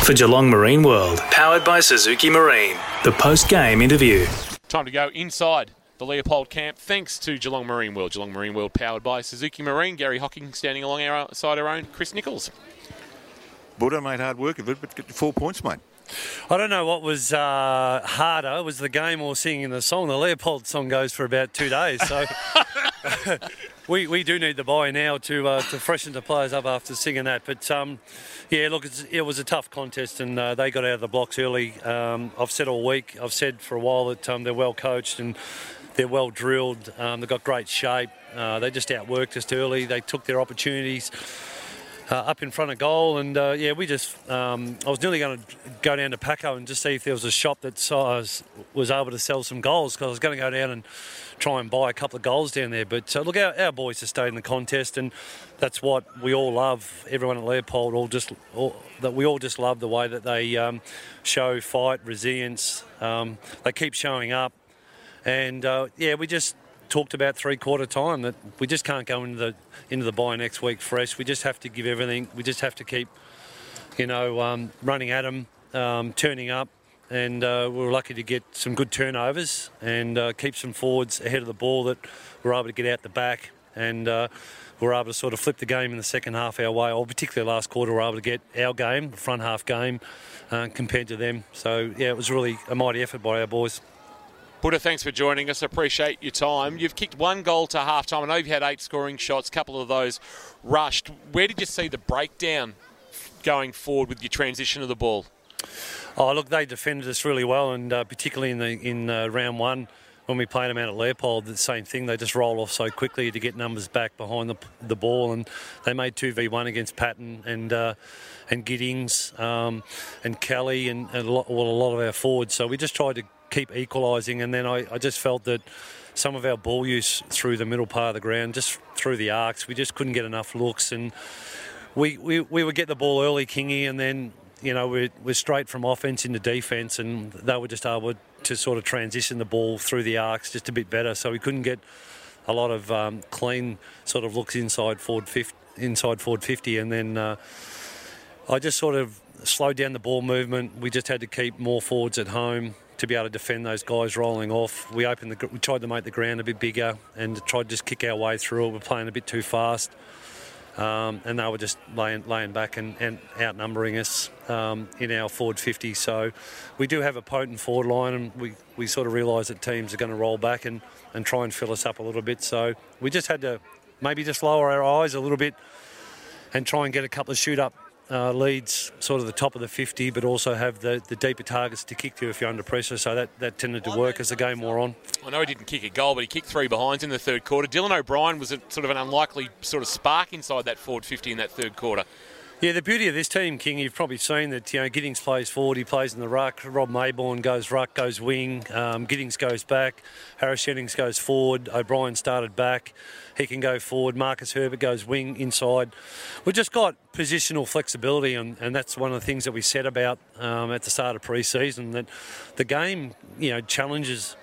for Geelong Marine World, powered by Suzuki Marine. The post-game interview. Time to go inside the Leopold camp. Thanks to Geelong Marine World. Geelong Marine World powered by Suzuki Marine. Gary Hocking standing alongside our own Chris Nichols. Buddha made hard work of it, but get 4 points, mate. I don't know what was harder, was the game or singing the song. The Leopold song goes for about 2 days, so we do need the bye now to freshen the players up after singing that. But yeah, look, it was a tough contest, and they got out of the blocks early. I've said all week, I've said for a while that they're well coached and they're well drilled. They've got great shape. They just outworked us early. They took their opportunities up in front of goal, and yeah, we just I was nearly going to go down to Paco and just see if there was a shop that was able to sell some goals, because I was going to go down and try and buy a couple of goals down there. But look, our boys have stayed in the contest, and that's what we all love. Everyone at Leopold we all just love the way that they show fight, resilience. They keep showing up, and yeah, we just talked about three-quarter time that we just can't go into the bye next week fresh. We just have to give everything. We just have to keep, running at them, turning up, and we were lucky to get some good turnovers and keep some forwards ahead of the ball that were able to get out the back, and we're able to sort of flip the game in the second half our way, or particularly last quarter we're able to get our game, the front half game, compared to them. So yeah, it was really a mighty effort by our boys. Buddha, thanks for joining us. Appreciate your time. You've kicked one goal to half-time. I know you've had 8 scoring shots, a couple of those rushed. Where did you see the breakdown going forward with your transition of the ball? Oh, look, they defended us really well, and particularly in round one when we played them out at Leopold, the same thing. They just roll off so quickly to get numbers back behind the ball, and they made 2v1 against Patton and Giddings and Kelly and a lot of our forwards. So we just tried to keep equalising, and then I just felt that some of our ball use through the middle part of the ground, just through the arcs, we just couldn't get enough looks, and we would get the ball early, Kingy, and then we're straight from offence into defence, and they were just able to sort of transition the ball through the arcs just a bit better, so we couldn't get a lot of clean sort of looks inside forward 50, and then I just sort of slowed down the ball movement. We just had to keep more forwards at home to be able to defend those guys rolling off. We tried to make the ground a bit bigger and tried to just kick our way through it. We're playing a bit too fast, and they were just laying back and outnumbering us in our forward 50. So we do have a potent forward line, and we sort of realise that teams are going to roll back and try and fill us up a little bit. So we just had to maybe just lower our eyes a little bit and try and get a couple of shoot-up leads, sort of the top of the 50, but also have the deeper targets to kick to if you're under pressure. So that tended to work as the game wore on. I know he didn't kick a goal, but he kicked 3 behinds in the third quarter. Dylan O'Brien was sort of an unlikely sort of spark inside that forward 50 in that third quarter. Yeah, the beauty of this team, King, you've probably seen that, Giddings plays forward, he plays in the ruck, Rob Mayborn goes ruck, goes wing, Giddings goes back, Harris Jennings goes forward, O'Brien started back, he can go forward, Marcus Herbert goes wing inside. We've just got positional flexibility, and that's one of the things that we said about at the start of pre-season, that the game, challenges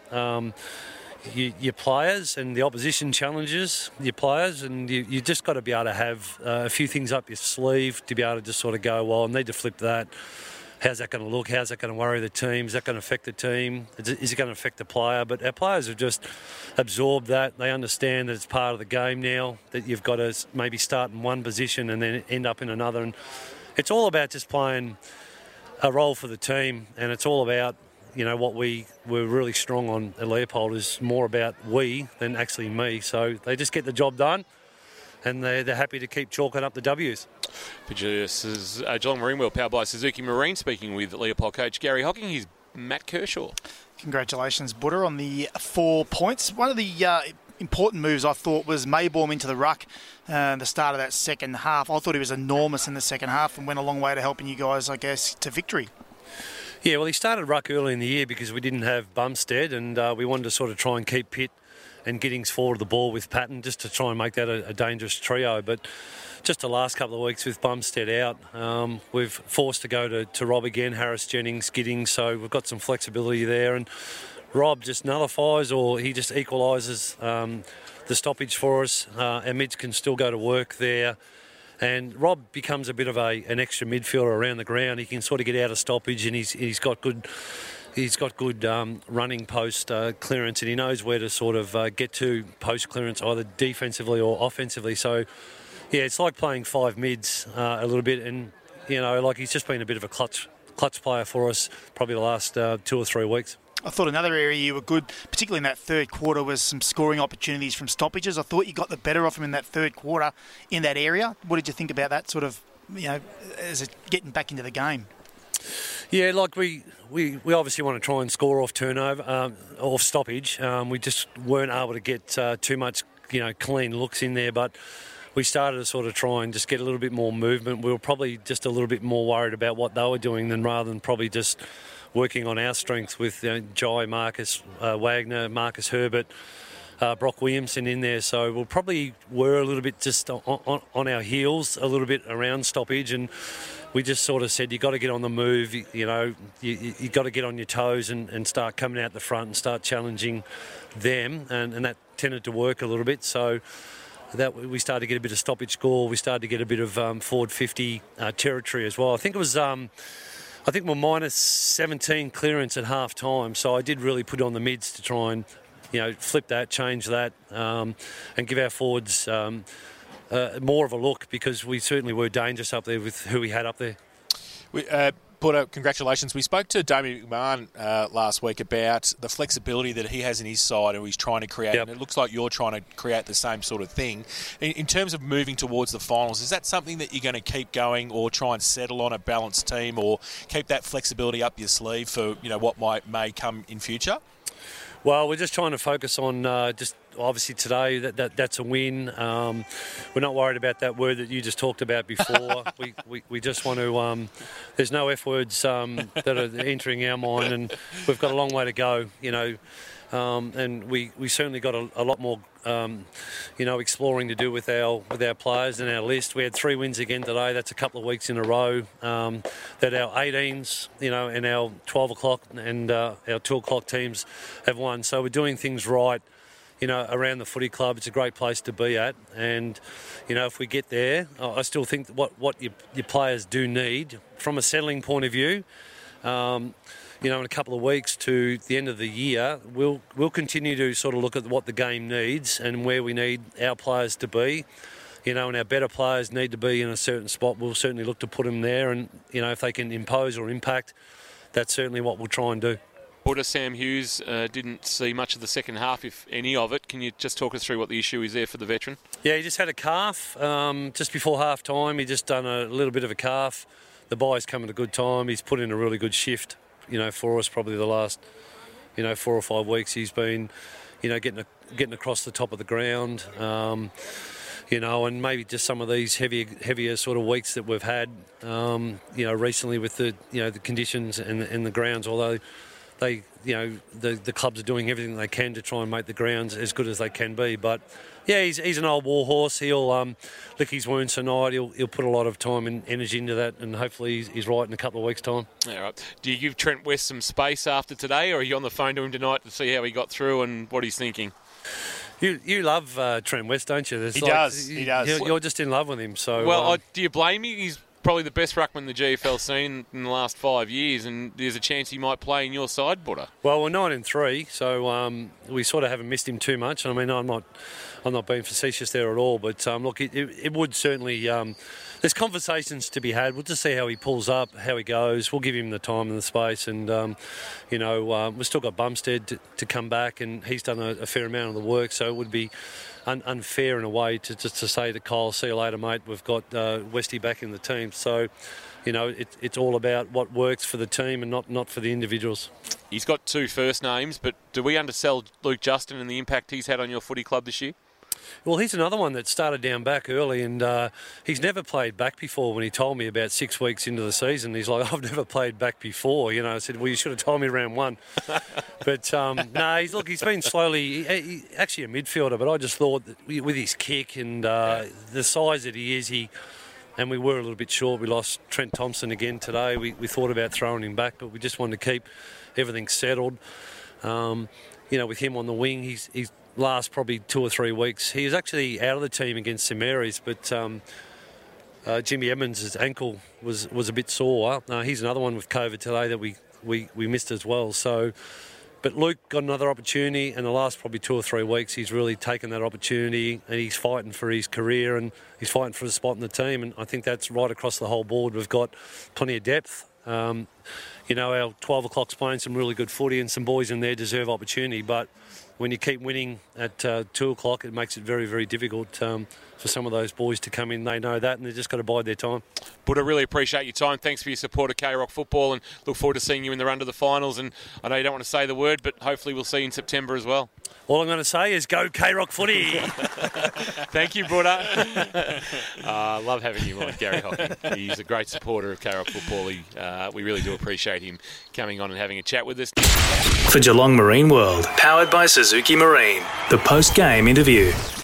your players, and the opposition challenges your players, and you just got to be able to have a few things up your sleeve to be able to just sort of go, well, I need to flip that. How's that going to look? How's that going to worry the team? Is that going to affect the team? Is it going to affect the player? But our players have just absorbed that. They understand that it's part of the game now, that you've got to maybe start in one position and then end up in another. And it's all about just playing a role for the team, and it's all about what we were really strong on at Leopold is more about we than actually me. So they just get the job done, and they're happy to keep chalking up the W's. Producers Geelong Marine World powered by Suzuki Marine, speaking with Leopold coach Gary Hocking. He's Matt Kershaw. Congratulations, Buddha, on the 4 points. One of the important moves, I thought, was Mayborn into the ruck the start of that second half. I thought he was enormous in the second half and went a long way to helping you guys, I guess, to victory. Yeah, well, he started ruck early in the year because we didn't have Bumstead, and we wanted to sort of try and keep Pitt and Giddings forward of the ball with Patton, just to try and make that a dangerous trio. But just the last couple of weeks with Bumstead out, we've forced to go to Rob again, Harris Jennings, Giddings, so we've got some flexibility there. And Rob just nullifies, or he just equalises the stoppage for us. Our mids can still go to work there. And Rob becomes a bit of an extra midfielder around the ground. He can sort of get out of stoppage, and he's got good running post clearance, and he knows where to sort of get to post clearance, either defensively or offensively. So, yeah, it's like playing five mids a little bit, and he's just been a bit of a clutch player for us probably the last 2 or 3 weeks. I thought another area you were good, particularly in that third quarter, was some scoring opportunities from stoppages. I thought you got the better of him in that third quarter in that area. What did you think about that sort of, as it getting back into the game? Yeah, like we obviously want to try and score off turnover, off stoppage. We just weren't able to get too much, clean looks in there, but we started to sort of try and just get a little bit more movement. We were probably just a little bit more worried about what they were doing rather than probably just working on our strengths with Jai, Marcus Wagner, Marcus Herbert, Brock Williamson in there. So we probably were a little bit just on our heels a little bit around stoppage, and we just sort of said, you got to get on the move, you got to get on your toes and start coming out the front and start challenging them, and that tended to work a little bit. So that we started to get a bit of stoppage score. We started to get a bit of forward 50 territory as well. I think we're minus 17 clearance at half time, so I did really put on the mids to try and flip that, change that, and give our forwards more of a look, because we certainly were dangerous up there with who we had up there. Porter, congratulations. We spoke to Damien McMahon last week about the flexibility that he has in his side and he's trying to create, Yep. and it looks like you're trying to create the same sort of thing. In terms of moving towards the finals, is that something that you're going to keep going, or try and settle on a balanced team, or keep that flexibility up your sleeve for what may come in future? Well, we're just trying to focus on just obviously today that's a win. We're not worried about that word that you just talked about before. we just want to. There's no F words that are entering our mind, and we've got a long way to go. And we certainly got a lot more exploring to do with our players and our list. We had 3 wins again today. That's a couple of weeks in a row that our 18s, and our 12 o'clock and our 2 o'clock teams have won. So we're doing things right, around the footy club. It's a great place to be at, and if we get there, I still think that what your players do need from a settling point of view. In a couple of weeks to the end of the year, we'll continue to sort of look at what the game needs and where we need our players to be. And our better players need to be in a certain spot. We'll certainly look to put them there, and if they can impose or impact, that's certainly what we'll try and do. Porter, Sam Hughes didn't see much of the second half, if any of it. Can you just talk us through what the issue is there for the veteran? Yeah, he just had a calf just before half time. He just done a little bit of a calf. The bye's come at a good time. He's put in a really good shift. For us, probably the last, 4 or 5 weeks, he's been, getting across the top of the ground, and maybe just some of these heavier sort of weeks that we've had, recently with the, the conditions and the grounds, although they, the clubs are doing everything they can to try and make the grounds as good as they can be. But yeah, he's an old war horse. He'll lick his wounds tonight. He'll put a lot of time and energy into that, and hopefully he's right in a couple of weeks' time. All right. Do you give Trent West some space after today, or are you on the phone to him tonight to see how he got through and what he's thinking? You love Trent West, don't you? He does. You're just in love with him. So well, do you blame me? He's probably the best ruckman the GFL's seen in the last 5 years, and there's a chance he might play in your side, Butter. Well, we're 9-3, so we sort of haven't missed him too much. I mean, I'm not being facetious there at all, but look, it would certainly. There's conversations to be had. We'll just see how he pulls up, how he goes. We'll give him the time and the space, and we've still got Bumstead to come back, and he's done a fair amount of the work. So it would be unfair in a way to say to Kyle, see you later, mate. We've got Westy back in the team. So, it's all about what works for the team and not for the individuals. He's got 2 first names, but do we undersell Luke Justin and the impact he's had on your footy club this year? Well, he's another one that started down back early, and he's never played back before. When he told me about 6 weeks into the season, he's like, I've never played back before. I said, well, you should have told me round 1. But, no, he's been slowly, actually a midfielder, but I just thought that with his kick and the size that he is, and we were a little bit short. We lost Trent Thompson again today. We thought about throwing him back, but we just wanted to keep everything settled. With him on the wing, he's last probably 2 or 3 weeks. He was actually out of the team against St Mary's, but Jimmy Edmonds' ankle was a bit sore. He's another one with COVID today that we missed as well. So, but Luke got another opportunity, and the last probably 2 or 3 weeks he's really taken that opportunity, and he's fighting for his career and he's fighting for a spot in the team. And I think that's right across the whole board. We've got plenty of depth. Our 12 o'clock's playing some really good footy, and some boys in there deserve opportunity. But when you keep winning at 2 o'clock, it makes it very, very difficult for some of those boys to come in. They know that, and they've just got to bide their time. Buddha, really appreciate your time. Thanks for your support of K-Rock football, and look forward to seeing you in the run to the finals. And I know you don't want to say the word, but hopefully we'll see you in September as well. All I'm going to say is go K-Rock footy. Thank you, Buddha. Love having you on, Gary Hocking. He's a great supporter of K-Rock football. We really do appreciate him coming on and having a chat with us. For Geelong Marine World, powered by Suzuki Marine, the post-game interview.